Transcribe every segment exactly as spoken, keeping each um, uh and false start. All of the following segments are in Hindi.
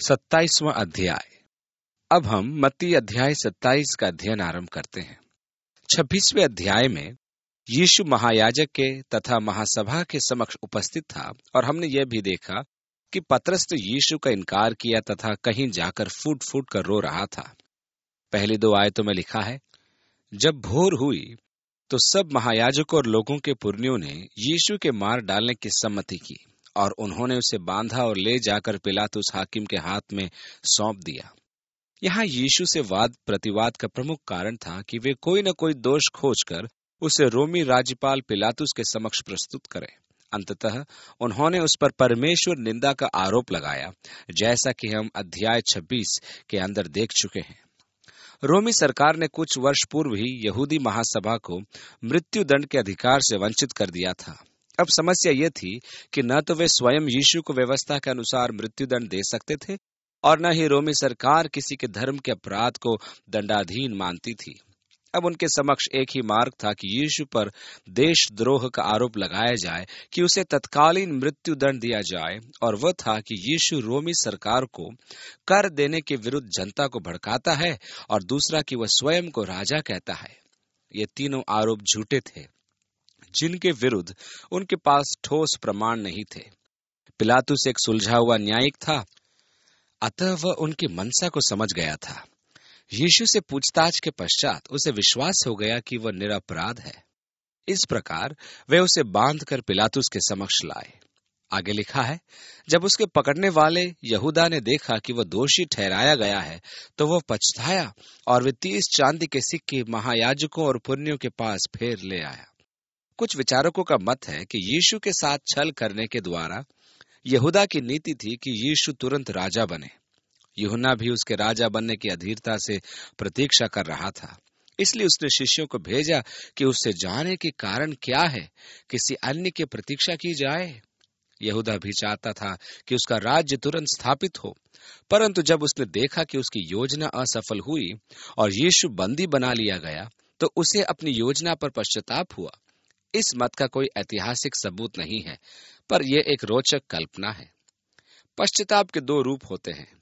सत्ताईसवां अध्याय। अब हम मत्ती अध्याय सत्ताईस का अध्ययन आरंभ करते हैं। छब्बीसवें अध्याय में यीशु महायाजक के तथा महासभा के समक्ष उपस्थित था और हमने यह भी देखा कि पतरस तो यीशु का इनकार किया तथा कहीं जाकर फूट फूट कर रो रहा था। पहली दो आयतों में लिखा है, जब भोर हुई तो सब महायाजकों और लोगों के पुरनियों ने यीशु के मार डालने की सम्मति की और उन्होंने उसे बांधा और ले जाकर पिलातुस हाकिम के हाथ में सौंप दिया। यहाँ यीशु से वाद प्रतिवाद का प्रमुख कारण था कि वे कोई न कोई दोष खोजकर उसे रोमी राज्यपाल पिलातुस के समक्ष प्रस्तुत करें। अंततः उन्होंने उस पर परमेश्वर निंदा का आरोप लगाया, जैसा कि हम अध्याय छब्बीस के अंदर देख चुके हैं। रोमी सरकार ने कुछ वर्ष पूर्व ही यहूदी महासभा को मृत्यु दंड के अधिकार से वंचित कर दिया था। अब समस्या यह थी कि न तो वे स्वयं यीशु को व्यवस्था के अनुसार मृत्युदंड दे सकते थे और न ही रोमी सरकार किसी के धर्म के अपराध को दंडाधीन मानती थी। अब उनके समक्ष एक ही मार्ग था कि यीशु पर देशद्रोह का आरोप लगाया जाए, कि उसे तत्कालीन मृत्यु दंड दिया जाए, और वह था कि यीशु रोमी सरकार को कर देने के विरुद्ध जनता को भड़काता है, और दूसरा कि वह स्वयं को राजा कहता है। ये तीनों आरोप झूठे थे, जिनके विरुद्ध उनके पास ठोस प्रमाण नहीं थे। पिलातुस एक सुलझा हुआ न्यायिक था, अतः वह उनकी मनसा को समझ गया था। यीशु से पूछताछ के पश्चात उसे विश्वास हो गया कि वह निरपराध है। इस प्रकार वे उसे बांधकर पिलातुस के समक्ष लाए। आगे लिखा है, जब उसके पकड़ने वाले यहूदा ने देखा कि वह दोषी ठहराया गया है, तो वह पछताया और वे तीस चांदी के सिक्के महायाजकों और पुरनियों के पास फेर ले आया। कुछ विचारकों का मत है कि यीशु के साथ छल करने के द्वारा यहूदा की नीति थी कि यीशु तुरंत राजा बने। यूहन्ना भी उसके राजा बनने की अधीरता से प्रतीक्षा कर रहा था, इसलिए उसने शिष्यों को भेजा कि उससे जाने के कारण क्या है, किसी अन्य की प्रतीक्षा की जाए। यहूदा भी चाहता था कि उसका राज्य तुरंत स्थापित हो, परंतु जब उसने देखा कि उसकी योजना असफल हुई और यीशु बंदी बना लिया गया, तो उसे अपनी योजना पर पश्चाताप हुआ। इस मत का कोई ऐतिहासिक सबूत नहीं है, पर यह एक रोचक कल्पना है। पश्चाताप के दो रूप होते हैं।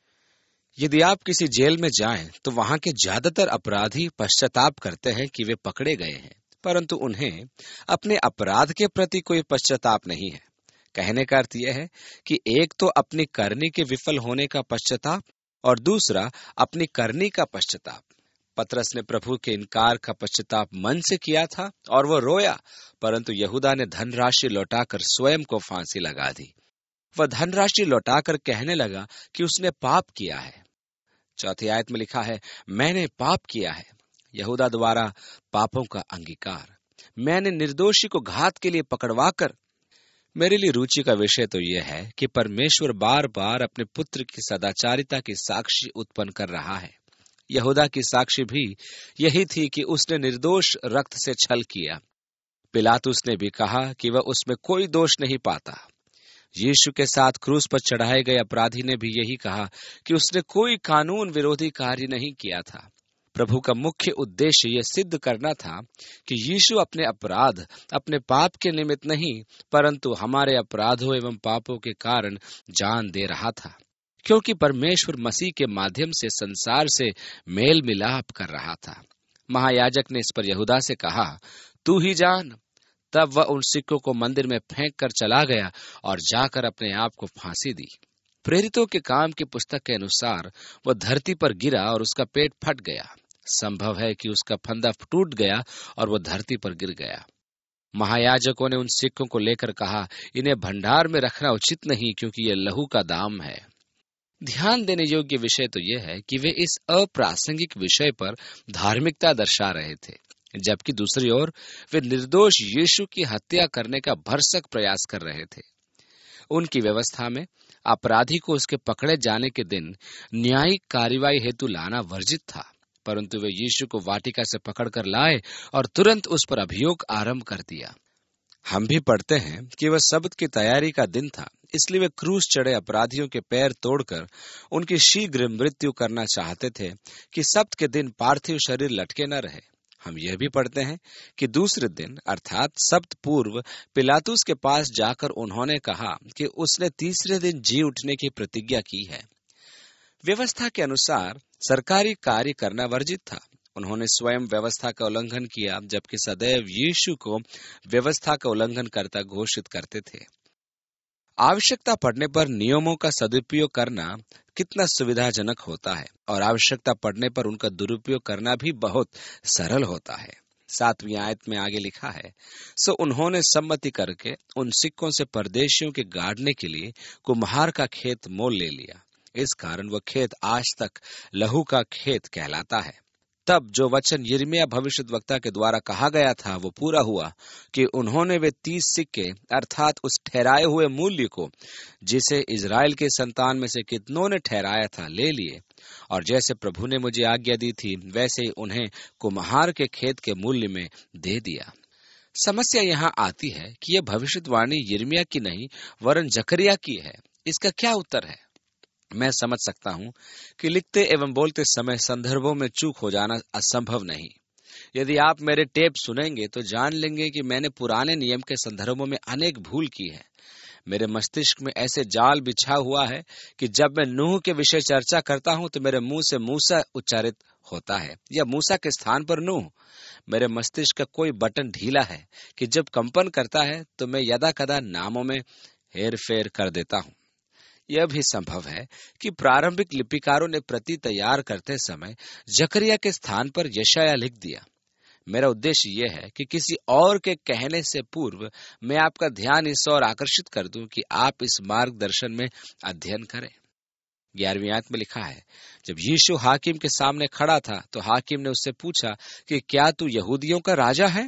यदि आप किसी जेल में जाएं, तो वहां के ज्यादातर अपराधी पश्चाताप करते हैं कि वे पकड़े गए हैं, परंतु उन्हें अपने अपराध के प्रति कोई पश्चाताप नहीं है। कहने का अर्थ यह है कि एक तो अपनी करनी के विफल होने का पश्चाताप और दूसरा अपनी करनी का पश्चाताप। पतरस ने प्रभु के इनकार का पश्चाताप मन से किया था और वह रोया, परंतु यहूदा ने धनराशि लौटाकर स्वयं को फांसी लगा दी। वह धनराशि लौटाकर कहने लगा कि उसने पाप किया है। चौथी आयत में लिखा है, मैंने पाप किया है। यहूदा द्वारा पापों का अंगीकार। मैंने निर्दोषी को घात के लिए पकड़वाकर। मेरे लिए रुचि का विषय तो यह है कि परमेश्वर बार बार अपने पुत्र की सदाचारिता की साक्षी उत्पन्न कर रहा है। यहूदा की साक्षी भी यही थी कि उसने निर्दोष रक्त से छल किया। पिलातुस ने भी कहा कि वह उसमें कोई दोष नहीं पाता। यीशु के साथ क्रूस पर चढ़ाए गए अपराधी ने भी यही कहा कि उसने कोई कानून विरोधी कार्य नहीं किया था। प्रभु का मुख्य उद्देश्य यह सिद्ध करना था कि यीशु अपने अपराध, अपने पाप के निमित्त नहीं, परंतु हमारे अपराधों एवं पापों के कारण जान दे रहा था, क्योंकि परमेश्वर मसीह के माध्यम से संसार से मेल मिलाप कर रहा था। महायाजक ने इस पर यहूदा से कहा, तू ही जान। तब वह उन सिक्कों को मंदिर में फेंक कर चला गया और जाकर अपने आप को फांसी दी। प्रेरितों के काम की पुस्तक के अनुसार वह धरती पर गिरा और उसका पेट फट गया। संभव है कि उसका फंदा टूट गया और वह धरती पर गिर गया। महायाजकों ने उन सिक्कों को लेकर कहा, इन्हें भंडार में रखना उचित नहीं, क्योंकि यह लहू का दाम है। ध्यान देने योग्य विषय तो यह है कि वे इस अप्रासंगिक विषय पर धार्मिकता दर्शा रहे थे, जबकि दूसरी ओर वे निर्दोष यीशु की हत्या करने का भरसक प्रयास कर रहे थे। उनकी व्यवस्था में अपराधी को उसके पकड़े जाने के दिन न्यायिक कार्रवाई हेतु लाना वर्जित था, परंतु वे यीशु को वाटिका से पकड़कर लाए और तुरंत उस पर अभियोग आरंभ कर दिया। हम भी पढ़ते हैं कि वह सब्त की तैयारी का दिन था, इसलिए वे क्रूस चढ़े अपराधियों के पैर तोड़कर उनकी शीघ्र मृत्यु करना चाहते थे कि सब्त के दिन पार्थिव शरीर लटके न रहे। हम यह भी पढ़ते हैं कि दूसरे दिन अर्थात सब्त पूर्व पिलातुस के पास जाकर उन्होंने कहा कि उसने तीसरे दिन जी उठने की प्रतिज्ञा की है। व्यवस्था के अनुसार सरकारी कार्य करना वर्जित था। उन्होंने स्वयं व्यवस्था का उल्लंघन किया, जबकि सदैव यीशु को व्यवस्था का उल्लंघन करता घोषित करते थे। आवश्यकता पड़ने पर नियमों का सदुपयोग करना कितना सुविधाजनक होता है और आवश्यकता पड़ने पर उनका दुरुपयोग करना भी बहुत सरल होता है। सातवीं आयत में आगे लिखा है, सो उन्होंने सम्मति करके उन सिक्कों से परदेशियों के गाड़ने के लिए कुम्हार का खेत मोल ले लिया। इस कारण वह खेत आज तक लहू का खेत कहलाता है। तब जो वचन यिर्मयाह भविष्यद्वक्ता के द्वारा कहा गया था वो पूरा हुआ कि उन्होंने वे तीस सिक्के अर्थात उस ठहराए हुए मूल्य को, जिसे इजराइल के संतान में से कितनों ने ठहराया था, ले लिए, और जैसे प्रभु ने मुझे आज्ञा दी थी वैसे ही उन्हें कुम्हार के खेत के मूल्य में दे दिया। समस्या यहाँ आती है कि यह भविष्यवाणी यिर्मयाह की नहीं वरन जकरिया की है। इसका क्या उत्तर है? मैं समझ सकता हूं कि लिखते एवं बोलते समय संदर्भों में चूक हो जाना असंभव नहीं। यदि आप मेरे टेप सुनेंगे तो जान लेंगे कि मैंने पुराने नियम के संदर्भों में अनेक भूल की है। मेरे मस्तिष्क में ऐसे जाल बिछा हुआ है कि जब मैं नूह के विषय चर्चा करता हूं तो मेरे मुंह से मूसा उच्चारित होता है या मूसा के स्थान पर नूह। मेरे मस्तिष्क का कोई बटन ढीला है कि जब कंपन करता है तो मैं यदा कदा नामों में हेर फेर कर देता हूं। यह भी संभव है कि प्रारंभिक लिपिकारों ने प्रति तैयार करते समय जकरिया के स्थान पर यशायाह लिख दिया। मेरा उद्देश्य यह है कि किसी और के कहने से पूर्व मैं आपका ध्यान इस ओर आकर्षित कर दूं कि आप इस मार्गदर्शन में अध्ययन करें। ग्यारहवीं आयत में लिखा है, जब यीशु हाकिम के सामने खड़ा था तो हाकिम ने उससे पूछा कि क्या तू यहूदियों का राजा है?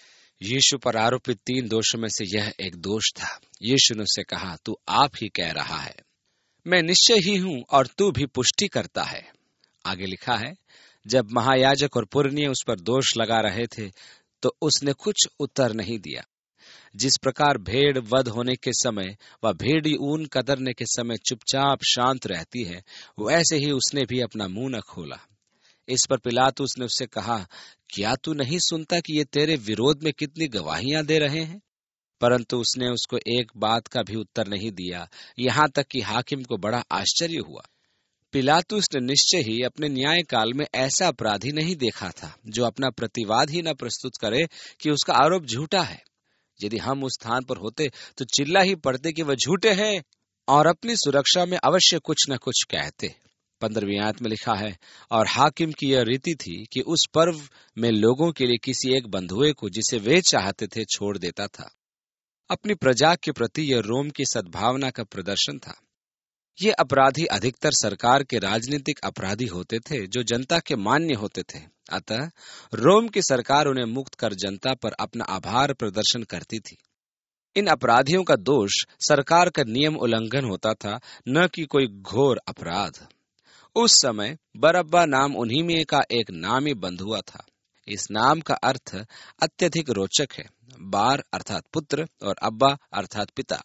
यीशु पर आरोपित तीन दोषों में से यह एक दोष था। यीशु ने उससे कहा, तू आप ही कह रहा है, मैं निश्चय ही हूं और तू भी पुष्टि करता है। आगे लिखा है, जब महायाजक और पुरनिये उस पर दोष लगा रहे थे तो उसने कुछ उत्तर नहीं दिया। जिस प्रकार भेड़ वध होने के समय व भेड़ी ऊन कतरने के समय चुपचाप शांत रहती है, वैसे ही उसने भी अपना मुंह न खोला। इस पर पिलातुस ने उससे कहा, क्या तू नहीं सुनता कि ये तेरे विरोध में कितनी गवाहियां दे रहे हैं? परंतु उसने उसको एक बात का भी उत्तर नहीं दिया, यहाँ तक कि हाकिम को बड़ा आश्चर्य हुआ। पिलातुस ने निश्चय ही अपने न्याय काल में ऐसा अपराधी नहीं देखा था जो अपना प्रतिवाद ही न प्रस्तुत करे कि उसका आरोप झूठा है। यदि हम उस स्थान पर होते तो चिल्ला ही पड़ते कि वह झूठे हैं और अपनी सुरक्षा में अवश्य कुछ न कुछ कहते। पंद्रहवीं आयत में लिखा है, और हाकिम की यह रीति थी कि उस पर्व में लोगों के लिए किसी एक बंधुए को जिसे वे चाहते थे छोड़ देता था। अपनी प्रजा के प्रति यह रोम की सद्भावना का प्रदर्शन था। ये अपराधी अधिकतर सरकार के राजनीतिक अपराधी होते थे जो जनता के मान्य होते थे। अतः रोम की सरकार उन्हें मुक्त कर जनता पर अपना आभार प्रदर्शन करती थी। इन अपराधियों का दोष सरकार का नियम उल्लंघन होता था, न कि कोई घोर अपराध। उस समय बरअब्बा नाम उन्हीं में का एक नामी बंधुआ था। इस नाम का अर्थ अत्यधिक रोचक है। बार अर्थात पुत्र और अब्बा अर्थात पिता।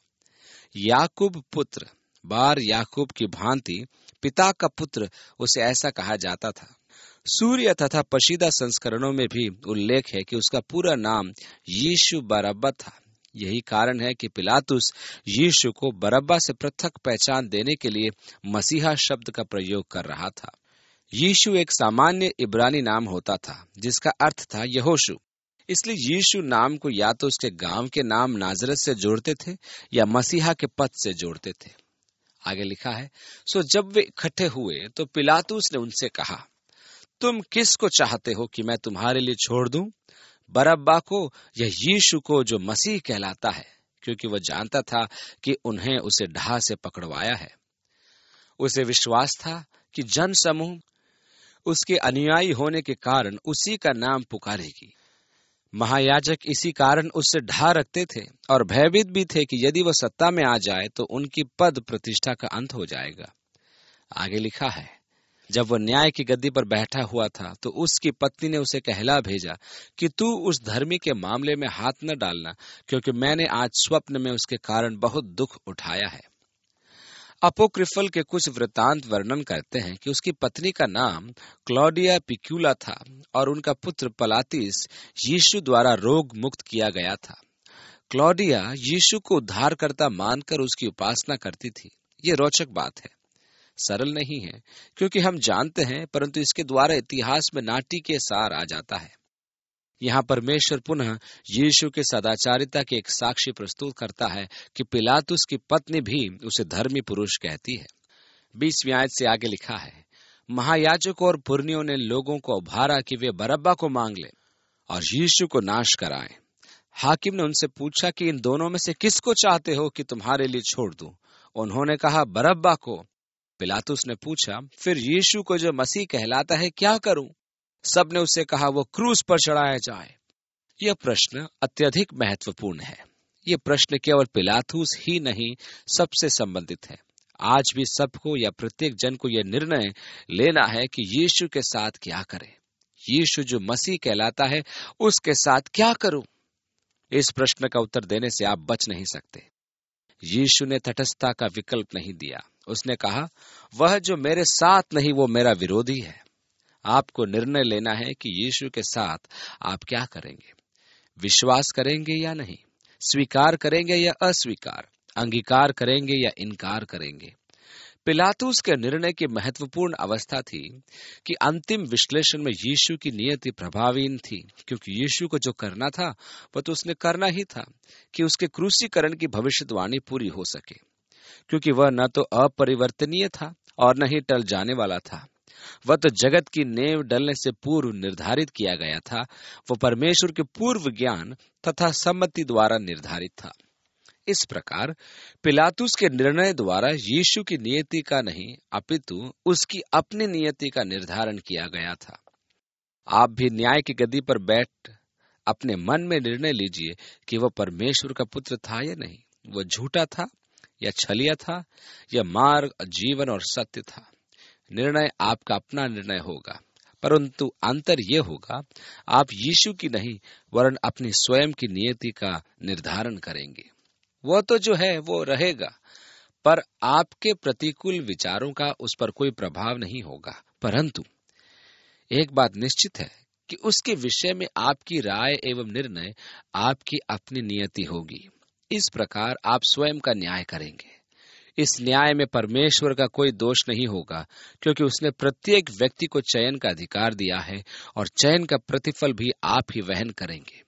याकूब पुत्र, बार याकूब की भांति पिता का पुत्र उसे ऐसा कहा जाता था। सूर्य तथा पशीदा संस्करणों में भी उल्लेख है कि उसका पूरा नाम यीशु बरअब्बा था। यही कारण है कि पिलातुस यीशु को बरअब्बा से पृथक पहचान देने के लिए मसीहा शब्द का प्रयोग कर रहा था। यीशु एक सामान्य इब्रानी नाम होता था जिसका अर्थ था यहोशू। इसलिए यीशु नाम को या तो उसके गांव के नाम नाजरत से जोड़ते थे या मसीहा के पद से जोड़ते थे। आगे लिखा है, सो जब वे इकट्ठे हुए तो पिलातुस ने उनसे कहा, तुम किसको चाहते हो कि मैं तुम्हारे लिए छोड़ दूं, बरअब्बा को या यीशु को जो मसीह कहलाता है? क्योंकि वह जानता था कि उन्हें उसे ढा से पकड़वाया है। उसे विश्वास था कि जन समूह उसके अनुयायी होने के कारण उसी का नाम पुकारेगी। महायाजक इसी कारण उससे ढा रखते थे और भयभीत भी थे कि यदि वह सत्ता में आ जाए तो उनकी पद प्रतिष्ठा का अंत हो जाएगा। आगे लिखा है, जब वह न्याय की गद्दी पर बैठा हुआ था तो उसकी पत्नी ने उसे कहला भेजा कि तू उस धर्मी के मामले में हाथ न डालना, क्योंकि मैंने आज स्वप्न में उसके कारण बहुत दुख उठाया है। अपोक्रिफल के कुछ वृत्तांत वर्णन करते हैं कि उसकी पत्नी का नाम क्लौडिया पिक्यूला था और उनका पुत्र पलातिस यीशु द्वारा रोग मुक्त किया गया था। क्लौडिया यीशु को उद्धारकर्ता मानकर उसकी उपासना करती थी। ये रोचक बात है। सरल नहीं है, क्योंकि हम जानते हैं, परंतु इसके द्वारा इतिहास में नाटकीय सार आ जाता है। यहाँ परमेश्वर पुनः यीशु के सदाचारिता के एक साक्षी प्रस्तुत करता है कि पिलातुस की पत्नी भी उसे धर्मी पुरुष कहती है। बीसवीं आयत से आगे लिखा है, महायाजकों और पुरनियों ने लोगों को उभारा कि वे बरअब्बा को मांग ले और यीशु को नाश कराएं। हाकिम ने उनसे पूछा कि इन दोनों में से किसको चाहते हो कि तुम्हारे लिए छोड़ दूं? उन्होंने कहा, बरअब्बा को। पिलातुस ने पूछा, फिर यीशु को जो मसीह कहलाता है क्या करूं? सब ने उससे कहा, वो क्रूस पर चढ़ाया जाए। यह प्रश्न अत्यधिक महत्वपूर्ण है। यह प्रश्न केवल पिलातुस ही नहीं, सबसे संबंधित है। आज भी सबको या प्रत्येक जन को यह निर्णय लेना है कि यीशु के साथ क्या करें। यीशु जो मसीह कहलाता है, उसके साथ क्या करूं? इस प्रश्न का उत्तर देने से आप बच नहीं सकते। यीशु ने तटस्थता का विकल्प नहीं दिया। उसने कहा, वह जो मेरे साथ नहीं वो मेरा विरोधी है। आपको निर्णय लेना है कि यीशु के साथ आप क्या करेंगे। विश्वास करेंगे या नहीं, स्वीकार करेंगे या अस्वीकार, अंगीकार करेंगे या इनकार करेंगे। पिलातुस के निर्णय की महत्वपूर्ण अवस्था थी कि अंतिम विश्लेषण में यीशु की नियति प्रभावहीन थी, क्योंकि यीशु को जो करना था वह तो उसने करना ही था कि उसके क्रूसीकरण की भविष्यवाणी पूरी हो सके, क्योंकि वह न तो अपरिवर्तनीय था और न ही टल जाने वाला था। वह तो जगत की नेव डलने से पूर्व निर्धारित किया गया था। वह परमेश्वर के पूर्व ज्ञान तथा सम्मति द्वारा निर्धारित था। इस प्रकार पिलातुस के निर्णय द्वारा यीशु की नियति का नहीं, अपितु उसकी अपनी नियति का निर्धारण किया गया था। आप भी न्याय की गद्दी पर बैठ अपने मन में निर्णय लीजिए कि वह परमेश्वर का पुत्र था या नहीं। वह झूठा था या छलिया था या मार्ग, जीवन और सत्य था। निर्णय आपका अपना निर्णय होगा, परंतु अंतर यह होगा, आप यीशु की नहीं वरन अपनी स्वयं की नियति का निर्धारण करेंगे। वह तो जो है वो रहेगा, पर आपके प्रतिकूल विचारों का उस पर कोई प्रभाव नहीं होगा। परंतु एक बात निश्चित है कि उसके विषय में आपकी राय एवं निर्णय आपकी अपनी नियति होगी। इस प्रकार आप स्वयं का न्याय करेंगे। इस न्याय में परमेश्वर का कोई दोष नहीं होगा, क्योंकि उसने प्रत्येक व्यक्ति को चयन का अधिकार दिया है और चयन का प्रतिफल भी आप ही वहन करेंगे।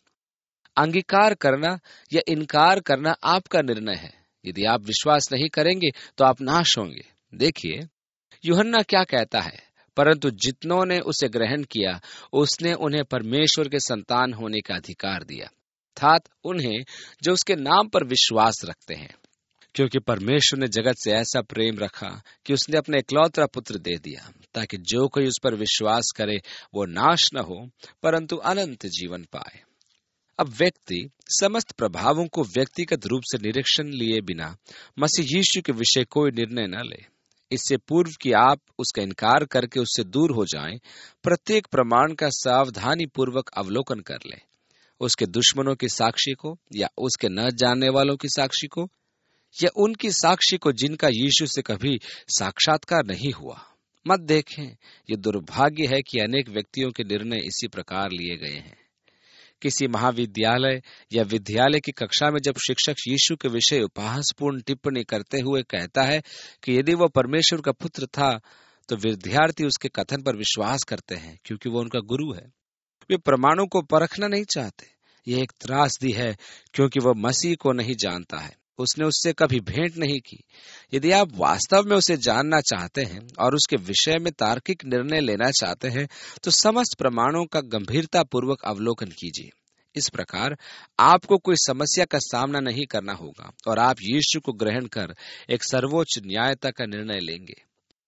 अंगीकार करना या इनकार करना आपका निर्णय है। यदि आप विश्वास नहीं करेंगे तो आप नाश होंगे। देखिए यूहन्ना क्या कहता है, परंतु जितनों ने उसे ग्रहण किया उसने उन्हें परमेश्वर के संतान होने का अधिकार दिया, अर्थात उन्हें जो उसके नाम पर विश्वास रखते हैं। क्योंकि परमेश्वर ने जगत से ऐसा प्रेम रखा कि उसने अपने इकलौता पुत्र दे दिया, ताकि जो कोई उस पर विश्वास करे वो नाश न हो परंतु अनंत जीवन पाए। अब व्यक्ति समस्त प्रभावों को व्यक्तिगत रूप से निरीक्षण लिए बिना मसीह यीशु के विषय कोई निर्णय न ले। इससे पूर्व कि आप उसका इनकार करके उससे दूर हो जाएं, प्रत्येक प्रमाण का सावधानी पूर्वक अवलोकन कर लें। उसके दुश्मनों की साक्षी को या उसके न जानने वालों की साक्षी को या उनकी साक्षी को जिनका यीशु से कभी साक्षात्कार नहीं हुआ। मत देखें, ये दुर्भाग्य है कि अनेक व्यक्तियों के निर्णय इसी प्रकार लिए गए हैं। किसी महाविद्यालय या विद्यालय की कक्षा में जब शिक्षक यीशु के विषय उपहासपूर्ण टिप्पणी करते हुए कहता है कि यदि वह परमेश्वर का पुत्र था, तो विद्यार्थी उसके कथन पर विश्वास करते हैं क्योंकि वो उनका गुरु है। वे प्रमाणों को परखना नहीं चाहते। यह एक त्रासदी है, क्योंकि वह मसीह को नहीं जानता है, उसने उससे कभी भेंट नहीं की। यदि आप वास्तव में उसे जानना चाहते हैं और उसके विषय में तार्किक निर्णय लेना चाहते हैं, तो समस्त प्रमाणों का गंभीरता पूर्वक अवलोकन कीजिए। इस प्रकार आपको कोई समस्या का सामना नहीं करना होगा और आप यीशु को ग्रहण कर एक सर्वोच्च न्यायता का निर्णय लेंगे।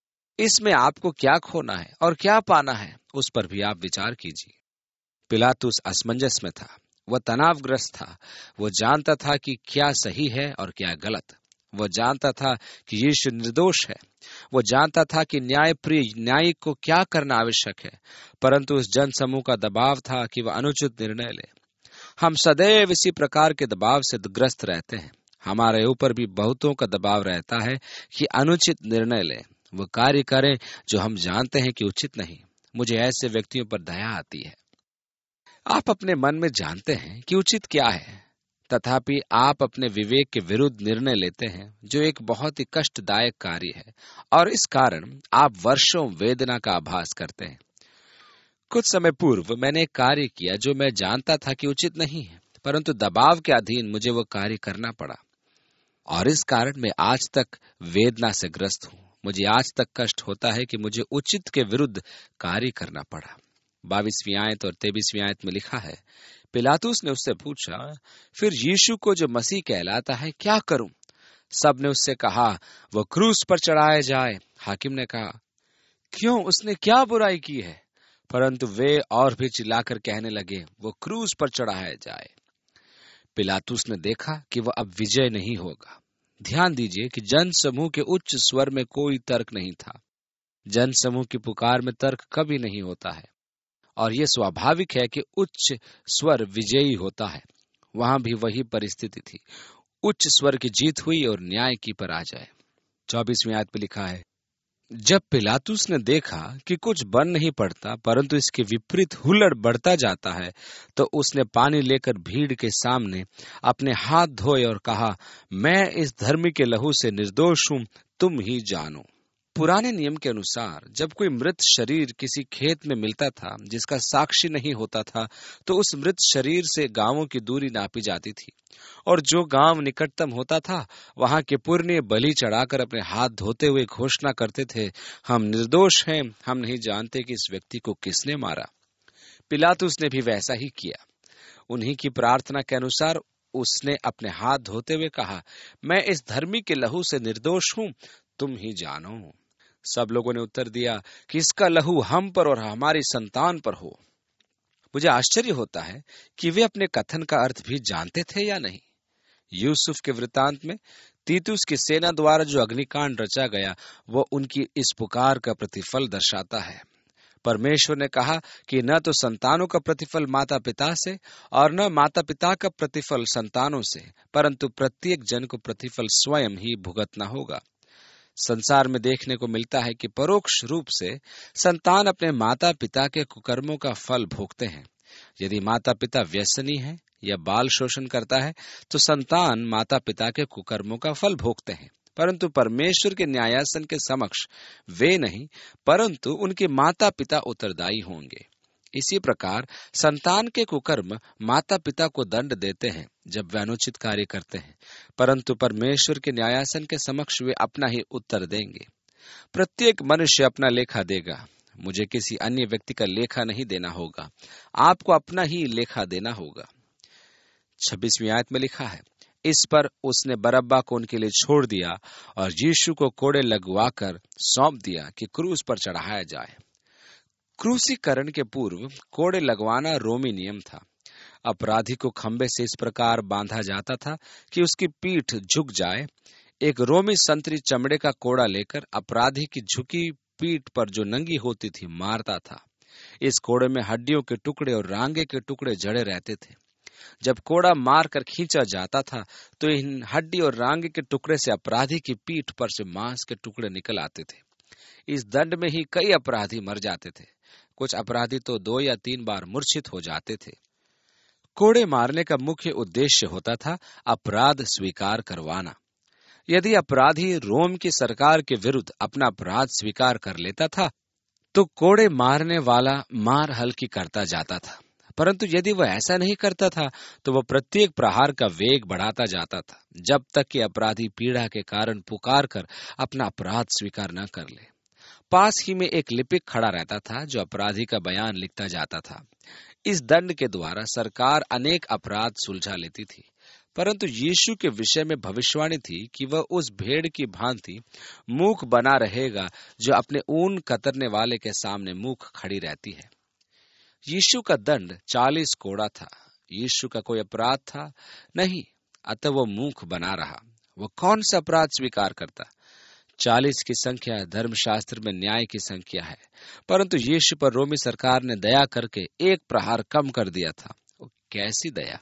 इसमें आपको क्या खोना है और क्या पाना है, उस पर भी आप विचार कीजिए। पिलातुस असमंजस में था, वह तनावग्रस्त था। वह जानता था कि क्या सही है और क्या गलत। वह जानता था कि यीशु निर्दोष है। वह जानता था कि न्यायप्रिय न्यायिक को क्या करना आवश्यक है, परंतु उस जनसमूह का दबाव था कि वह अनुचित निर्णय ले। हम सदैव इसी प्रकार के दबाव से ग्रस्त रहते हैं। हमारे ऊपर भी बहुतों का दबाव रहता है कि अनुचित निर्णय लें, वो कार्य करें जो हम जानते हैं कि उचित नहीं। मुझे ऐसे व्यक्तियों पर दया आती है। आप अपने मन में जानते हैं कि उचित क्या है, तथापि आप अपने विवेक के विरुद्ध निर्णय लेते हैं, जो एक बहुत ही कष्टदायक कार्य है, और इस कारण आप वर्षों वेदना का आभास करते हैं। कुछ समय पूर्व मैंने एक कार्य किया जो मैं जानता था कि उचित नहीं है, परंतु दबाव के अधीन मुझे वो कार्य करना पड़ा, और इस कारण मैं आज तक वेदना से ग्रस्त हूँ। मुझे आज तक कष्ट होता है कि मुझे उचित के विरुद्ध कार्य करना पड़ा। बाईसवीं आयत और तेईसवीं आयत में लिखा है, पिलातुस ने उससे पूछा, फिर यीशु को जो मसीह कहलाता है क्या करूं? सब ने उससे कहा, वो क्रूस पर चढ़ाया जाए। हाकिम ने कहा, क्यों, उसने क्या बुराई की है? परंतु वे और भी चिल्लाकर कहने लगे, वो क्रूस पर चढ़ाया जाए। पिलातुस ने देखा कि वह अब विजय नहीं होगा। ध्यान दीजिए कि जन समूह के उच्च स्वर में कोई तर्क नहीं था। जन समूह की पुकार में तर्क कभी नहीं होता है, और यह स्वाभाविक है कि उच्च स्वर विजयी होता है। वहां भी वही परिस्थिति थी। उच्च स्वर की जीत हुई और न्याय की पराजय। चौबीसवीं आयत में लिखा है, जब पिलातुस ने देखा कि कुछ बन नहीं पड़ता परंतु इसके विपरीत हुल्लड़ बढ़ता जाता है, तो उसने पानी लेकर भीड़ के सामने अपने हाथ धोए और कहा, मैं इस धर्मी के लहू से निर्दोष हूं, तुम ही जानो। पुराने नियम के अनुसार जब कोई मृत शरीर किसी खेत में मिलता था जिसका साक्षी नहीं होता था, तो उस मृत शरीर से गांवों की दूरी नापी जाती थी, और जो गांव निकटतम होता था वहां के पुण्य बलि चढ़ाकर अपने हाथ धोते हुए घोषणा करते थे, हम निर्दोष हैं, हम नहीं जानते कि इस व्यक्ति को किसने मारा। पिलातुस ने भी वैसा ही किया। उन्हीं की प्रार्थना के अनुसार उसने अपने हाथ धोते हुए कहा, मैं इस धर्मी के लहू से निर्दोष हूं, तुम ही जानो। सब लोगों ने उत्तर दिया कि इसका लहू हम पर और हमारी संतान पर हो। मुझे आश्चर्य होता है कि वे अपने कथन का अर्थ भी जानते थे या नहीं। यूसुफ के वृतांत में तीतुस की सेना द्वारा जो अग्निकांड रचा गया, वो उनकी इस पुकार का प्रतिफल दर्शाता है। परमेश्वर ने कहा कि न तो संतानों का प्रतिफल माता पिता से और न माता पिता का प्रतिफल संतानों से, परंतु प्रत्येक जन को प्रतिफल स्वयं ही भुगतना होगा। संसार में देखने को मिलता है कि परोक्ष रूप से संतान अपने माता पिता के कुकर्मों का फल भोगते हैं। यदि माता पिता व्यसनी है या बाल शोषण करता है, तो संतान माता पिता के कुकर्मों का फल भोगते हैं, परंतु परमेश्वर के न्यायासन के समक्ष वे नहीं, परंतु उनके माता पिता उत्तरदायी होंगे। इसी प्रकार संतान के कुकर्म माता पिता को दंड देते हैं जब वे अनुचित कार्य करते हैं, परंतु परमेश्वर के न्यायासन के समक्ष वे अपना ही उत्तर देंगे। प्रत्येक मनुष्य अपना लेखा देगा। मुझे किसी अन्य व्यक्ति का लेखा नहीं देना होगा, आपको अपना ही लेखा देना होगा। छब्बीसवीं आयत में लिखा है, इस पर उसने बरअब्बा को उनके लिए छोड़ दिया और यीशु को कोड़े लगवाकर सौंप दिया कि क्रूस पर चढ़ाया जाए। क्रूसीकरण के पूर्व कोड़े लगवाना रोमी नियम था। अपराधी को खंबे से इस प्रकार बांधा जाता था कि उसकी पीठ झुक जाए। एक रोमी संतरी चमड़े का कोड़ा लेकर अपराधी की झुकी पीठ पर जो नंगी होती थी मारता था। इस कोड़े में हड्डियों के टुकड़े और रांगे के टुकड़े जड़े रहते थे। जब कोड़ा मार कर खींचा जाता था तो इन हड्डी और रांगे के टुकड़े से अपराधी की पीठ पर से मांस के टुकड़े निकल आते थे। इस दंड में ही कई अपराधी मर जाते थे। कुछ अपराधी तो दो या तीन बार मूर्छित हो जाते थे। कोड़े मारने का मुख्य उद्देश्य होता था अपराध स्वीकार करवाना। यदि अपराधी रोम की सरकार के विरुद्ध अपना अपराध स्वीकार कर लेता था तो कोड़े मारने वाला मार हल्की करता जाता था, परंतु यदि वह ऐसा नहीं करता था तो वह प्रत्येक प्रहार का वेग बढ़ाता जाता था, जब तक कि अपराधी पीड़ा के कारण पुकार कर अपना अपराध स्वीकार न कर ले। पास ही में एक लिपिक खड़ा रहता था जो अपराधी का बयान लिखता जाता था। इस दंड के द्वारा सरकार अनेक अपराध सुलझा लेती थी, परंतु यीशु के विषय में भविष्यवाणी थी कि वह उस भेड़ की भांति मूक बना रहेगा जो अपने ऊन कतरने वाले के सामने मूक खड़ी रहती है। यीशु का दंड चालीस कोड़ा था। यीशु का कोई अपराध था नहीं, अतः वो मूक बना रहा। वो कौन सा अपराध स्वीकार करता? चालीस की संख्या धर्मशास्त्र में न्याय की संख्या है, परंतु यीशु पर रोमी सरकार ने दया करके एक प्रहार कम कर दिया था। वो कैसी दया!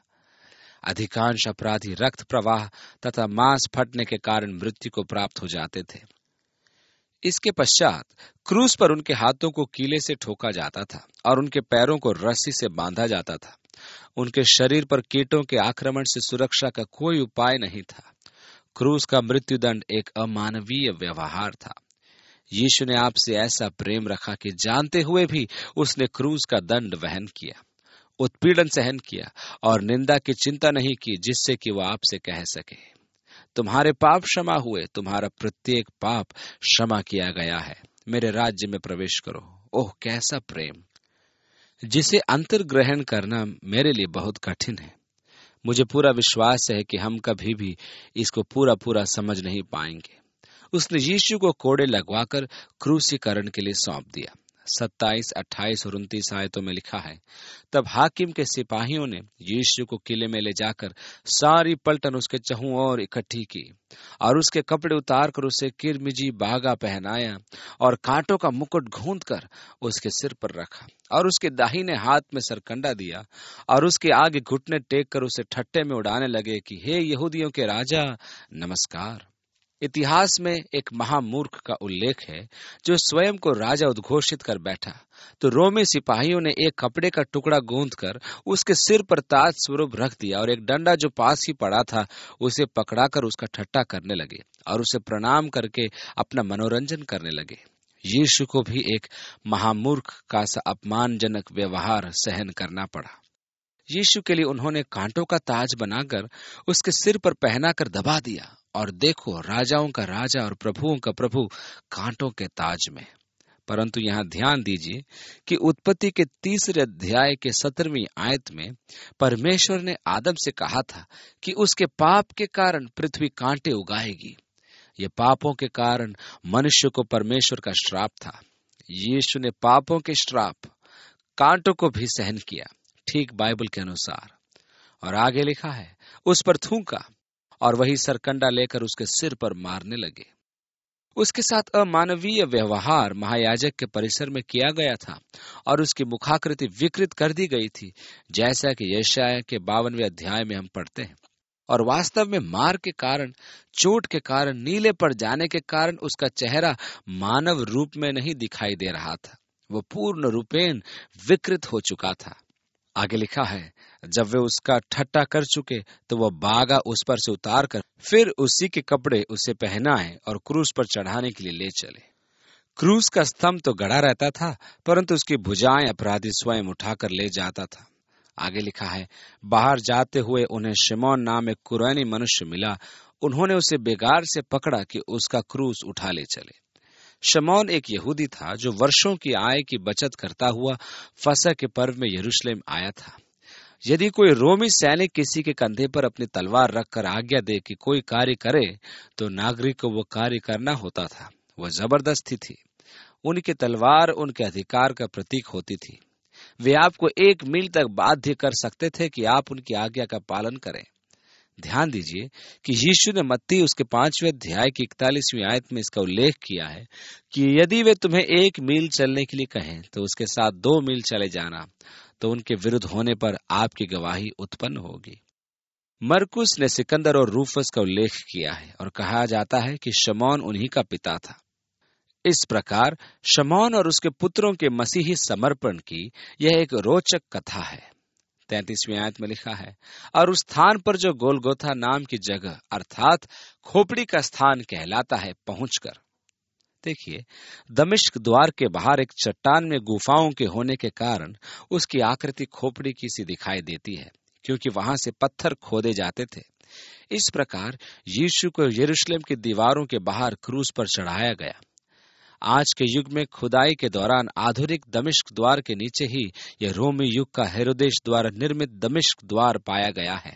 अधिकांश अपराधी रक्त प्रवाह तथा मांस फटने के कारण मृत्यु को प्राप्त हो जाते थे। इसके पश्चात क्रूस पर उनके हाथों को कीले से ठोका जाता था और उनके पैरों को रस्सी से बांधा जाता था। उनके शरीर पर कीटों के आक्रमण से सुरक्षा का कोई उपाय नहीं था। क्रूस का मृत्युदंड एक अमानवीय व्यवहार था। यीशु ने आपसे ऐसा प्रेम रखा कि जानते हुए भी उसने क्रूस का दंड वहन किया, उत्पीड़न सहन किया और निंदा की चिंता नहीं की, जिससे कि वह आपसे कह सके, तुम्हारे पाप क्षमा हुए, तुम्हारा प्रत्येक पाप क्षमा किया गया है, मेरे राज्य में प्रवेश करो। ओह, कैसा प्रेम, जिसे अंतर्ग्रहण करना मेरे लिए बहुत कठिन है। मुझे पूरा विश्वास है कि हम कभी भी इसको पूरा पूरा समझ नहीं पाएंगे। उसने यीशु को कोड़े लगवाकर क्रूसीकरण के लिए सौंप दिया। सत्ताईस, अट्ठाईस और उनतीस आयतों में लिखा है, तब हाकिम के सिपाहियों ने यीशु को किले में ले जाकर सारी पलटन उसके चहुं ओर इकट्ठी की और उसके कपड़े उतार कर उसे किरमिजी बागा पहनाया और कांटों का मुकुट गूंथ कर उसके सिर पर रखा और उसके दाहिने हाथ में सरकंडा दिया और उसके आगे घुटने टेक कर उसे ठट्टे में उड़ाने लगे कि हे यहूदियों के राजा, नमस्कार। इतिहास में एक महामूर्ख का उल्लेख है जो स्वयं को राजा उद्घोषित कर बैठा, तो रोमी सिपाहियों ने एक कपड़े का टुकड़ा गूंथ कर उसके सिर पर ताज स्वरूप रख दिया और एक डंडा जो पास ही पड़ा था उसे पकड़ाकर उसका ठट्टा करने लगे और उसे प्रणाम करके अपना मनोरंजन करने लगे। यीशु को भी एक महामूर्ख का सा अपमानजनक व्यवहार सहन करना पड़ा। यीशु के लिए उन्होंने कांटों का ताज बनाकर उसके सिर पर पहनाकर दबा दिया, और देखो, राजाओं का राजा और प्रभुओं का प्रभु कांटों के ताज में। परंतु यहाँ ध्यान दीजिए कि उत्पत्ति के तीसरे अध्याय के सत्रहवीं आयत में परमेश्वर ने आदम से कहा था कि उसके पाप के कारण पृथ्वी कांटे उगाएगी। ये पापों के कारण मनुष्य को परमेश्वर का श्राप था। यीशु ने पापों के श्राप, कांटों को भी सहन किया, ठीक बाइबल के अनुसार। और आगे लिखा है, उस पर थूका और वही सरकंडा लेकर उसके सिर पर मारने लगे। उसके साथ अमानवीय व्यवहार महायाजक के परिसर में किया गया था और उसकी मुखाकृति विकृत कर दी गई थी, जैसा कि यशायाह के बावनवें अध्याय में हम पढ़ते हैं। और वास्तव में मार के कारण, चोट के कारण, नीले पड़ जाने के कारण उसका चेहरा मानव रूप में नहीं दिखाई दे रहा था, वो पूर्ण रूपेण विकृत हो चुका था। आगे लिखा है, जब वे उसका ठट्टा कर चुके तो वह बागा उस पर से उतार कर फिर उसी के कपड़े उसे पहनाए और क्रूस पर चढ़ाने के लिए ले चले। क्रूस का स्तंभ तो गड़ा रहता था, परंतु उसकी भुजाएं अपराधी स्वयं उठाकर ले जाता था। आगे लिखा है, बाहर जाते हुए उन्हें शिमोन नाम एक कुरैनी मनुष्य मिला। उन्होंने उसे बेगार से पकड़ा कि उसका क्रूस उठा ले चले। शमौन एक यहूदी था जो वर्षों की आय की बचत करता हुआ फसह के पर्व में यरूशलेम आया था। यदि कोई रोमी सैनिक किसी के कंधे पर अपनी तलवार रखकर आज्ञा दे कि कोई कार्य करे, तो नागरिक को वो कार्य करना होता था। वह जबरदस्ती थी। उनकी तलवार उनके अधिकार का प्रतीक होती थी। वे आपको एक मील तक बाध्य कर सकते थे कि आप उनकी आज्ञा का पालन करें। ध्यान दीजिए कि यीशु ने मत्ती उसके पांचवें अध्याय की इकतालीसवीं आयत में इसका उल्लेख किया है कि यदि वे तुम्हें एक मील चलने के लिए कहें तो उसके साथ दो मील चले जाना, तो उनके विरुद्ध होने पर आपकी गवाही उत्पन्न होगी। मरकुस ने सिकंदर और रूफस का उल्लेख किया है और कहा जाता है कि शमौन उन्हीं का पिता था। इस प्रकार शमौन और उसके पुत्रों के मसीही समर्पण की यह एक रोचक कथा है। तैंतीसवीं आयत में लिखा है, और उस स्थान पर जो गोलगोथा नाम की जगह अर्थात खोपड़ी का स्थान कहलाता है पहुंचकर। देखिए, दमिश्क द्वार के बाहर एक चट्टान में गुफाओं के होने के कारण उसकी आकृति खोपड़ी की सी दिखाई देती है, क्योंकि वहां से पत्थर खोदे जाते थे। इस प्रकार यीशु को यरूशलेम की दीवारों के बाहर क्रूस पर चढ़ाया गया। आज के युग में खुदाई के दौरान आधुनिक दमिश्क द्वार के नीचे ही यह रोमी युग का हेरोदेश द्वारा निर्मित दमिश्क द्वार पाया गया है।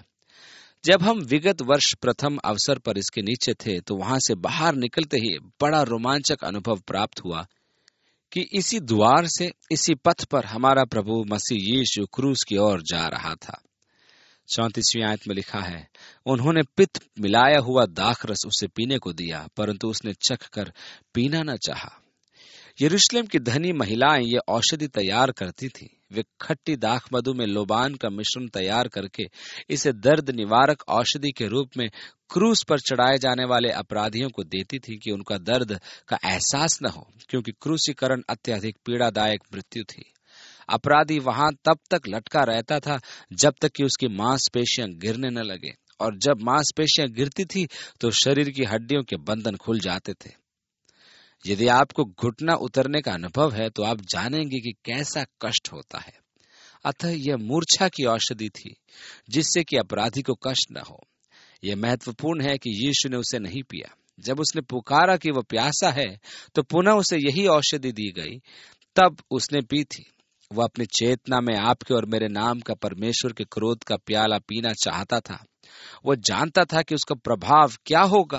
जब हम विगत वर्ष प्रथम अवसर पर इसके नीचे थे तो वहां से बाहर निकलते ही बड़ा रोमांचक अनुभव प्राप्त हुआ कि इसी द्वार से, इसी पथ पर हमारा प्रभु मसीह यीशु क्रूस की ओर जा रहा था। चौंतीसवीं आयत में लिखा है, उन्होंने पित्त मिलाया हुआ दाखरस उसे पीने को दिया, परंतु उसने चख कर पीना न चाहा। यरूशलेम की धनी महिलाएं ये औषधि तैयार करती थी। वे खट्टी दाख मधु में लोबान का मिश्रण तैयार करके इसे दर्द निवारक औषधि के रूप में क्रूस पर चढ़ाए जाने वाले अपराधियों को देती थी कि उनका दर्द का एहसास न हो, क्योंकि क्रूसीकरण अत्यधिक पीड़ादायक मृत्यु थी। अपराधी वहां तब तक लटका रहता था जब तक कि उसकी मांसपेशियां गिरने न लगे, और जब मांसपेशियां गिरती थी तो शरीर की हड्डियों के बंधन खुल जाते थे। यदि आपको घुटना उतरने का अनुभव है तो आप जानेंगे कि कैसा कष्ट होता है। अतः यह मूर्छा की औषधि थी जिससे कि अपराधी को कष्ट न हो। यह महत्वपूर्ण है कि यीशु ने उसे नहीं पिया। जब उसने पुकारा कि वह प्यासा है तो पुनः उसे यही औषधि दी गई, तब उसने पी थी। वह अपनी चेतना में आपके और मेरे नाम का परमेश्वर के क्रोध का प्याला पीना चाहता था। वह जानता था कि उसका प्रभाव क्या होगा।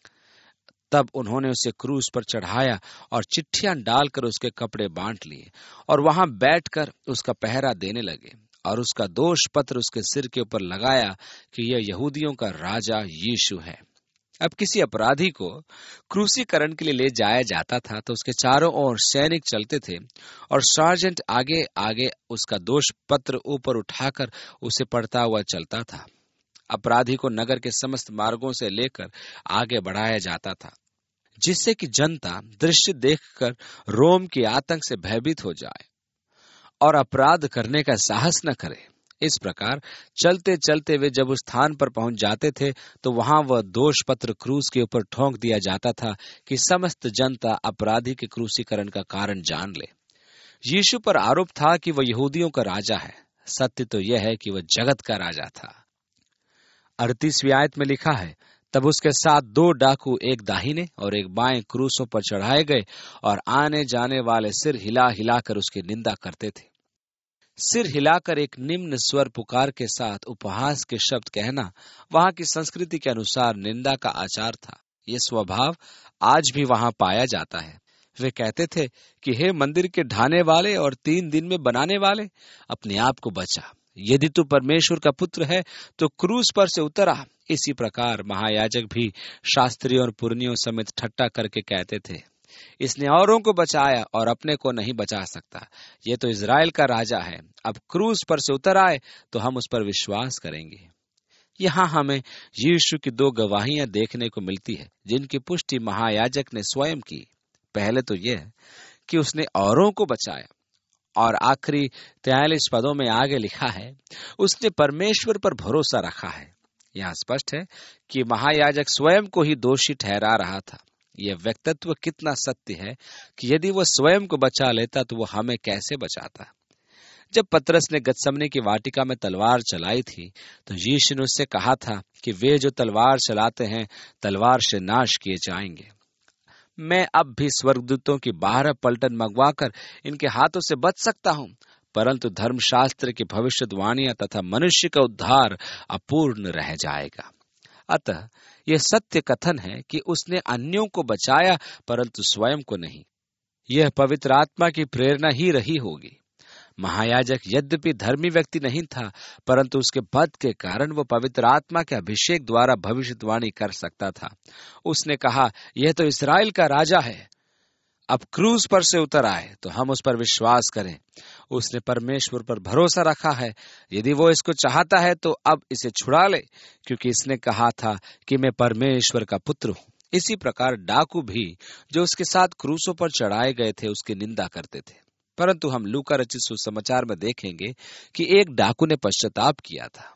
तब उन्होंने उसे क्रूस पर चढ़ाया और चिट्ठियां डालकर उसके कपड़े बांट लिए और वहां बैठकर उसका पहरा देने लगे, और उसका दोष पत्र उसके सिर के ऊपर लगाया कि यह यहूदियों का राजा यीशु है। अब किसी अपराधी को क्रूसीकरण के लिए ले जाया जाता था तो उसके चारों ओर सैनिक चलते थे और सार्जेंट आगे आगे उसका दोष पत्र ऊपर उठाकर उसे पढ़ता हुआ चलता था। अपराधी को नगर के समस्त मार्गों से लेकर आगे बढ़ाया जाता था, जिससे कि जनता दृश्य देखकर रोम के आतंक से भयभीत हो जाए और अपराध करने का साहस न करे। इस प्रकार चलते चलते वे जब उस स्थान पर पहुंच जाते थे तो वहां वह दोष पत्र क्रूस के ऊपर ठोंक दिया जाता था कि समस्त जनता अपराधी के क्रूसीकरण का कारण जान ले। यीशु पर आरोप था कि वह यहूदियों का राजा है। सत्य तो यह है कि वह जगत का राजा था। अड़तीसवीं आयत में लिखा है, तब उसके साथ दो डाकू एक दाहिने और एक बाएं क्रूसों पर चढ़ाए गए और आने जाने वाले सिर हिला हिलाकर उसकी निंदा करते थे। सिर हिलाकर एक निम्न स्वर पुकार के साथ उपहास के शब्द कहना वहां की संस्कृति के अनुसार निंदा का आचार था। यह स्वभाव आज भी वहां पाया जाता है। वे कहते थे कि हे मंदिर के ढाने वाले और तीन दिन में बनाने वाले, अपने आप को बचा। यदि तू परमेश्वर का पुत्र है तो क्रूस पर से उतर आ। इसी प्रकार महायाजक भी शास्त्रियों और पुरनियों समेत ठट्टा करके कहते थे, इसने औरों को बचाया और अपने को नहीं बचा सकता। ये तो इजराइल का राजा है। अब क्रूस पर से उतर आए तो हम उस पर विश्वास करेंगे। यहाँ हमें यीशु की दो गवाहियां देखने को मिलती है जिनकी पुष्टि महायाजक ने स्वयं की। पहले तो यह कि उसने औरों को बचाया, और आखिरी तैंतालीस पदों में आगे लिखा है, उसने परमेश्वर पर भरोसा रखा है। यहाँ स्पष्ट है कि महायाजक स्वयं को ही दोषी ठहरा रहा था। यह व्यक्तित्व कितना सत्य है कि यदि वह स्वयं को बचा लेता तो वह हमें कैसे बचाता। जब पतरस ने गतसमने की वाटिका में तलवार चलाई थी तो यीशु ने उससे कहा था कि वे जो तलवार चलाते हैं तलवार से नाश किए जाएंगे। मैं अब भी स्वर्गदूतों की बारह पलटन मंगवाकर इनके हाथों से बच सकता हूं, परंतु धर्मशास्त्र की भविष्यवाणियां तथा मनुष्य का उद्धार अपूर्ण रह जाएगा। अतः यह सत्य कथन है कि उसने अन्यों को बचाया परंतु स्वयं को नहीं। यह पवित्र आत्मा की प्रेरणा ही रही होगी। महायाजक यद्यपि धर्मी व्यक्ति नहीं था, परंतु उसके पद के कारण वह पवित्र आत्मा के अभिषेक द्वारा भविष्यवाणी कर सकता था। उसने कहा, यह तो इस्राएल का राजा है, अब क्रूस पर से उतर आए तो हम उस पर विश्वास करें। उसने परमेश्वर पर भरोसा रखा है। यदि वो इसको चाहता है तो अब इसे छुड़ा ले, क्योंकि इसने कहा था कि मैं परमेश्वर का पुत्र हूं। इसी प्रकार डाकू भी जो उसके साथ क्रूसों पर चढ़ाए गए थे उसकी निंदा करते थे। परंतु हम लूका रचित सुसमाचार में देखेंगे कि एक डाकू ने पश्चाताप किया था।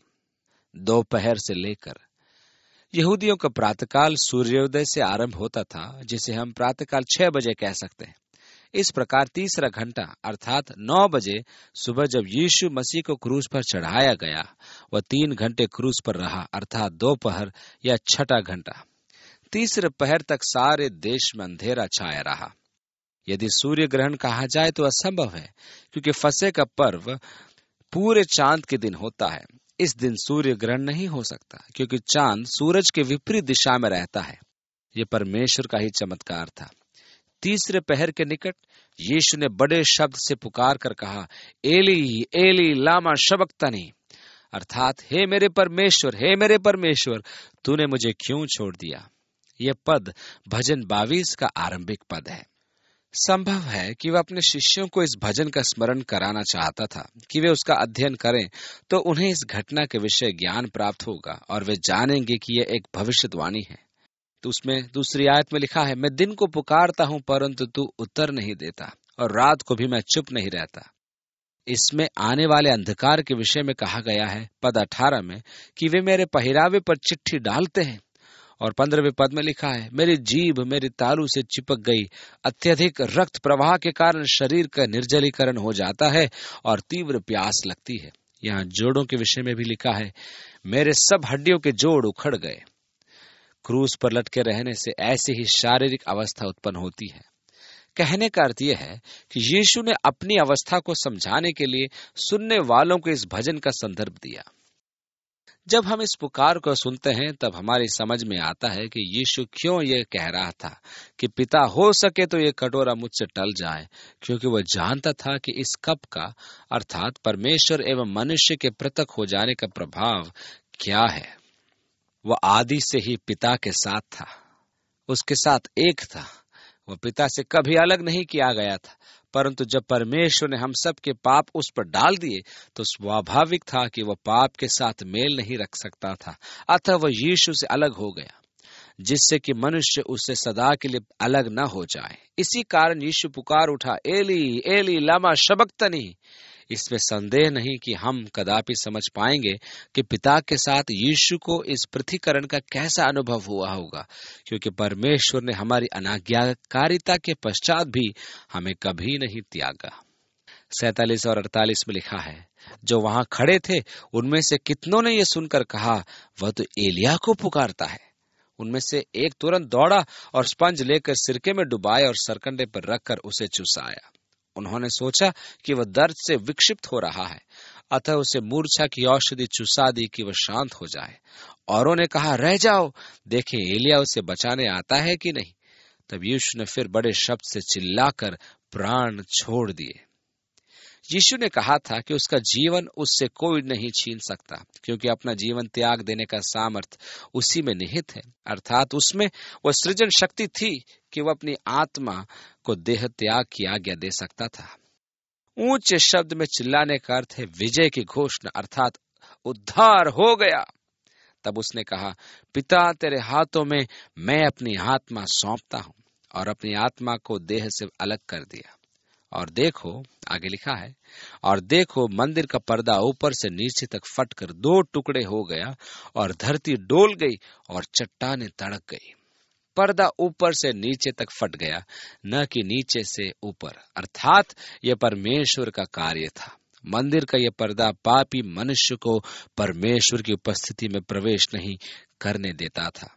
दोपहर से लेकर यहूदियों का प्रातःकाल सूर्योदय से आरंभ होता था, जिसे हम प्रातःकाल छह बजे कह सकते हैं। इस प्रकार तीसरा घंटा अर्थात नौ बजे सुबह जब यीशु मसीह को क्रूस पर चढ़ाया गया, वह तीन घंटे क्रूस पर रहा अर्थात दोपहर या छठा घंटा। तीसरे पहर तक सारे देश में अंधेरा छाया रहा। यदि सूर्य ग्रहण कहा जाए तो असंभव है, क्योंकि फसह का पर्व पूरे चांद के दिन होता है। इस दिन सूर्य ग्रहण नहीं हो सकता, क्योंकि चांद सूरज के विपरीत दिशा में रहता है। यह परमेश्वर का ही चमत्कार था। तीसरे पहर के निकट यीशु ने बड़े शब्द से पुकार कर कहा, एली एली लामा शबक्तनी, अर्थात हे मेरे परमेश्वर, हे मेरे परमेश्वर, तूने मुझे क्यों छोड़ दिया। यह पद भजन बाईस का आरंभिक पद है। संभव है कि वह अपने शिष्यों को इस भजन का स्मरण कराना चाहता था कि वे उसका अध्ययन करें तो उन्हें इस घटना के विषय ज्ञान प्राप्त होगा और वे जानेंगे कि यह एक भविष्यवाणी है। तो उसमें दूसरी आयत में लिखा है, मैं दिन को पुकारता हूं परंतु तू उत्तर नहीं देता, और रात को भी मैं चुप नहीं रहता। इसमें आने वाले अंधकार के विषय में कहा गया है पद अठारह में कि वे मेरे पहरावे पर चिट्ठी डालते हैं, और पंद्रहवें पद में लिखा है, मेरी जीभ मेरी तालू से चिपक गई, अत्यधिक रक्त प्रवाह के कारण शरीर का निर्जलीकरण हो जाता है और तीव्र प्यास लगती है। यहाँ जोड़ों के विषय में भी लिखा है, मेरे सब हड्डियों के जोड़ उखड़ गए। क्रूस पर लटके रहने से ऐसी ही शारीरिक अवस्था उत्पन्न होती है। कहने का अर्थ यह है कि यीशु ने अपनी अवस्था को समझाने के लिए सुनने वालों को इस भजन का संदर्भ दिया। जब हम इस पुकार को सुनते हैं तब हमारी समझ में आता है कि यीशु क्यों ये कह रहा था कि पिता हो सके तो ये कटोरा मुझसे टल जाए, क्योंकि वह जानता था कि इस कप का अर्थात परमेश्वर एवं मनुष्य के पृथक हो जाने का प्रभाव क्या है। वह आदि से ही पिता के साथ था, उसके साथ एक था। वह पिता से कभी अलग नहीं किया गया था, परंतु जब परमेश्वर ने हम सब के पाप उस पर डाल दिए तो स्वाभाविक था कि वह पाप के साथ मेल नहीं रख सकता था, अतः वह यीशु से अलग हो गया, जिससे कि मनुष्य उससे सदा के लिए अलग न हो जाए। इसी कारण यीशु पुकार उठा, एली एली लमा शबक्तनी। इसमें संदेह नहीं कि हम कदापि समझ पाएंगे कि पिता के साथ यीशु को इस पृथ्वीकरण का कैसा अनुभव हुआ होगा, क्योंकि परमेश्वर ने हमारी अनाज्ञाकारिता के पश्चात भी हमें कभी नहीं त्यागा। सैतालीस और अड़तालीस में लिखा है, जो वहां खड़े थे उनमें से कितनों ने यह सुनकर कहा, वह तो एलिया को पुकारता है। उनमें से एक तुरंत दौड़ा और स्पंज लेकर सिरके में डुबाया और सरकंडे पर रखकर उसे चुसाया। उन्होंने सोचा कि वह दर्द से विक्षिप्त हो रहा है, अतः उसे मूर्छा की औषधि चुसा दी कि वह शांत हो जाए। औरों ने कहा, रह जाओ, देखें एलिया उसे बचाने आता है कि नहीं। तब यीशु ने फिर बड़े शब्द से चिल्लाकर प्राण छोड़ दिए। यीशु ने कहा था कि उसका जीवन उससे कोई नहीं छीन सकता, क्योंकि अपना जीवन त्याग देने का सामर्थ उसी में निहित है, अर्थात उसमें वह सृजन शक्ति थी कि वह अपनी आत्मा को देह त्याग की आज्ञा दे सकता था। ऊंचे शब्द में चिल्लाने का अर्थ है विजय की घोषणा, अर्थात उद्धार हो गया। तब उसने कहा, पिता तेरे हाथों में मैं अपनी आत्मा सौंपता हूं, और अपनी आत्मा को देह से अलग कर दिया। और देखो, आगे लिखा है, और देखो मंदिर का पर्दा ऊपर से नीचे तक फटकर दो टुकड़े हो गया, और धरती डोल गई और चट्टानें तड़क गई। पर्दा ऊपर से नीचे तक फट गया, न कि नीचे से ऊपर, अर्थात यह परमेश्वर का कार्य था। मंदिर का यह पर्दा पापी मनुष्य को परमेश्वर की उपस्थिति में प्रवेश नहीं करने देता था।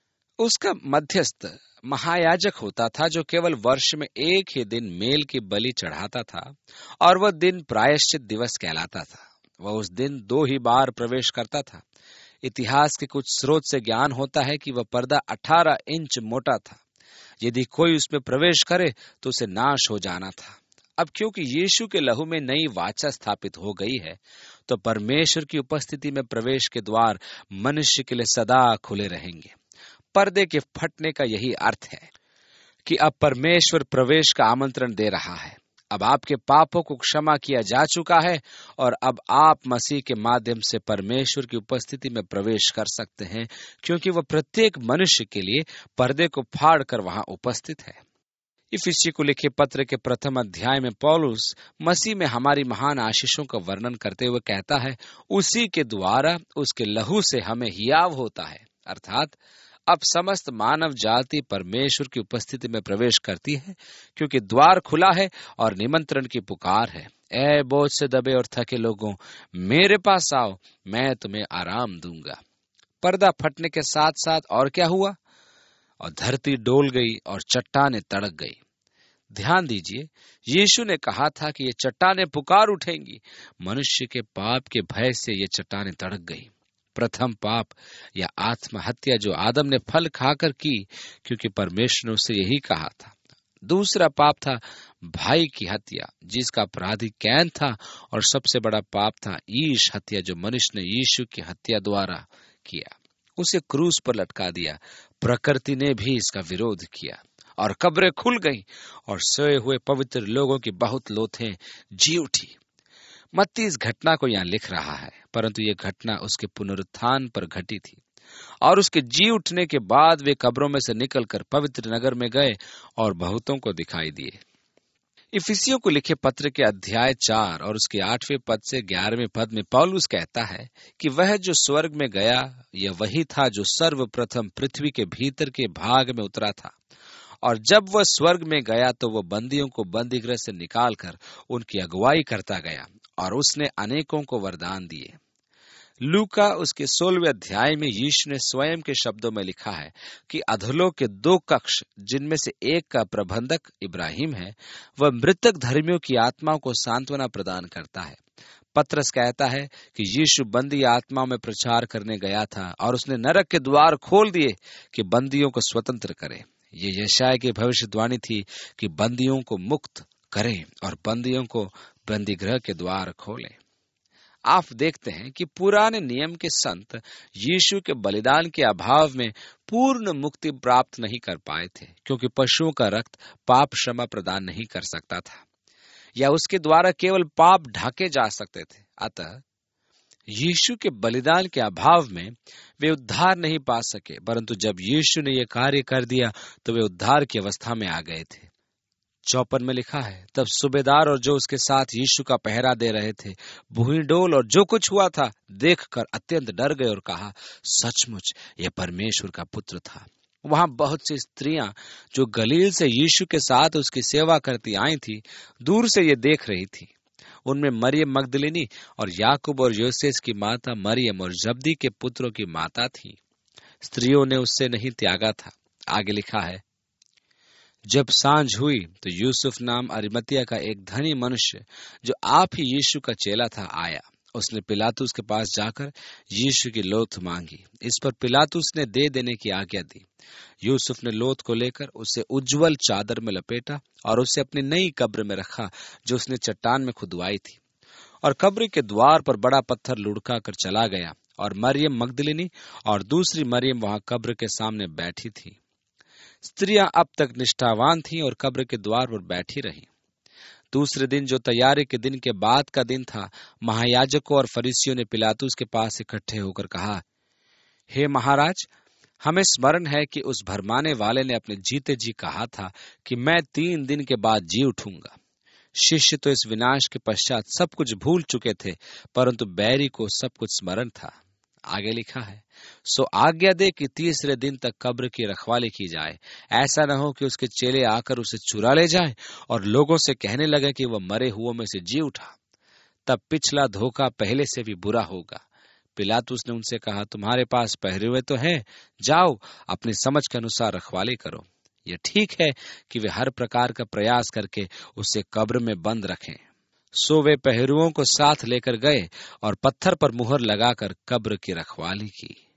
उसका मध्यस्थ महायाजक होता था, जो केवल वर्ष में एक ही दिन मेल की बलि चढ़ाता था, और वह दिन प्रायश्चित दिवस कहलाता था। वह उस दिन दो ही बार प्रवेश करता था। इतिहास के कुछ स्रोत से ज्ञान होता है कि वह पर्दा अठारह इंच मोटा था। यदि कोई उसमें प्रवेश करे तो उसे नाश हो जाना था। अब क्योंकि यीशु के लहू में नई वाचा स्थापित हो गई है, तो परमेश्वर की उपस्थिति में प्रवेश के द्वार मनुष्य के लिए सदा खुले रहेंगे। पर्दे के फटने का यही अर्थ है कि अब परमेश्वर प्रवेश का आमंत्रण दे रहा है। अब आपके पापों को क्षमा किया जा चुका है, और अब आप मसीह के माध्यम से परमेश्वर की उपस्थिति में प्रवेश कर सकते हैं, क्योंकि वह प्रत्येक मनुष्य के लिए पर्दे को फाड़ कर वहां उपस्थित है। इफिसी को लिखे पत्र के प्रथम अध्याय में पौलुस मसीह में हमारी महान आशीषों का वर्णन करते हुए कहता है, उसी के द्वारा उसके लहू से हमें हियाव होता है, अर्थात अब समस्त मानव जाति परमेश्वर की उपस्थिति में प्रवेश करती है, क्योंकि द्वार खुला है और निमंत्रण की पुकार है। ऐ बोझ से दबे और थके लोगों, मेरे पास आओ, मैं तुम्हें आराम दूंगा। पर्दा फटने के साथ साथ और क्या हुआ? और धरती डोल गई और चट्टानें तड़क गई। ध्यान दीजिए, यीशु ने कहा था कि ये चट्टानें पुकार उठेंगी। मनुष्य के पाप के भय से ये चट्टानें तड़क गई। प्रथम पाप या आत्महत्या जो आदम ने फल खाकर की, क्योंकि परमेश्वर ने उसे यही कहा था। दूसरा पाप था भाई की हत्या, जिसका अपराधी कैन था, और सबसे बड़ा पाप था ईश हत्या, जो मनुष्य ने यीशु की हत्या द्वारा किया। उसे क्रूस पर लटका दिया। प्रकृति ने भी इसका विरोध किया, और कब्रें खुल गईं और सोए हुए पवित्र लोगों की बहुत लोथें जी उठी। मत्ती इस घटना को यहाँ लिख रहा है, परंतु ये घटना उसके पुनरुत्थान पर घटी थी और उसके जी उठने के बाद वे कब्रों में से निकलकर पवित्र नगर में गए और बहुतों को दिखाई दिए। इफिसियों को लिखे पत्र के अध्याय चार और उसके आठवें पद से ग्यारहवें पद में पौलुस कहता है कि वह जो स्वर्ग में गया यह वही था जो सर्वप्रथम पृथ्वी के भीतर के भाग में उतरा था, और जब वह स्वर्ग में गया तो वह बंदियों को बंदीगृह से निकालकर उनकी अगुवाई करता गया और उसने अनेकों को वरदान दिए। लूका उसके सोलहवें अध्याय में यीशु ने स्वयं के शब्दों में लिखा है कि अधोलोक के दो कक्ष, जिनमें से एक का प्रबंधक इब्राहिम है, वह मृतक धर्मियों की आत्माओं को सांत्वना प्रदान करता है। पत्रस कहता है कि यीशु बंदी आत्माओं में प्रचार करने गया था और उसने नरक के द्वार खोल दिए कि बंदियों को स्वतंत्र करे। ये यशायाह की भविष्यवाणी थी कि बंदियों को मुक्त करें और बंदियों को बंदीगृह के द्वार खोलें। आप देखते हैं कि पुराने नियम के संत यीशु के बलिदान के अभाव में पूर्ण मुक्ति प्राप्त नहीं कर पाए थे, क्योंकि पशुओं का रक्त पाप क्षमा प्रदान नहीं कर सकता था या उसके द्वारा केवल पाप ढाके जा सकते थे। अतः यीशु के बलिदान के अभाव में वे उद्धार नहीं पा सके, परंतु जब यीशु ने यह कार्य कर दिया तो वे उद्धार की अवस्था में आ गए थे। चौपन में लिखा है, तब सूबेदार और जो उसके साथ यीशु का पहरा दे रहे थे भूमि डोल और जो कुछ हुआ था देखकर अत्यंत डर गए और कहा, सचमुच यह परमेश्वर का पुत्र था। वहां बहुत सी स्त्रियां जो गलील से यीशु के साथ उसकी सेवा करती आई थी, दूर से ये देख रही थी। उनमें मरियम मगदलिनी और याकूब और योसेस की माता मरियम और जब्दी के पुत्रों की माता थी। स्त्रियों ने उससे नहीं त्यागा था। आगे लिखा है, जब सांझ हुई तो यूसुफ नाम अरिमतिया का एक धनी मनुष्य जो आप ही यीशु का चेला था आया। उसने पिलातुस के पास जाकर यीशु की लोथ मांगी। इस पर पिलातुस ने दे देने की आज्ञा दी। यूसुफ ने लोथ को लेकर उसे उज्जवल चादर में लपेटा और उसे अपनी नई कब्र में रखा जो उसने चट्टान में खुदवाई थी, और कब्र के द्वार पर बड़ा पत्थर लुढ़का कर चला गया और मरियम मगदलिनी और दूसरी मरियम वहां कब्र के सामने बैठी थी। स्त्रियां अब तक निष्ठावान थीं और कब्र के द्वार पर बैठी रहीं। दूसरे दिन, जो तैयारी के दिन के बाद का दिन था, महायाजकों और फरीसियों ने पिलातुस के पास इकट्ठे होकर कहा, हे महाराज, हमें स्मरण है कि उस भरमाने वाले ने अपने जीते जी कहा था कि मैं तीन दिन के बाद जी उठूंगा। शिष्य तो इस विनाश के पश्चात सब कुछ भूल चुके थे, परंतु बैरी को सब कुछ स्मरण था। आगे लिखा है, सो आज्ञा दे कि तीसरे दिन तक कब्र की रखवाली की जाए, ऐसा न हो कि उसके चेले आकर उसे चुरा ले जाएं और लोगों से कहने लगे कि वह मरे हुओं में से जी उठा। तब पिछला धोखा पहले से भी बुरा होगा। पिलातुस ने उनसे कहा, तुम्हारे पास पहरे हुए तो हैं, जाओ अपनी समझ के अनुसार रखवाली करो। यह ठीक है कि वे हर प्रकार का प्रयास करके उसे कब्र में बंद रखें। सो वे पहरुओं को साथ लेकर गए और पत्थर पर मुहर लगाकर कब्र की रखवाली की।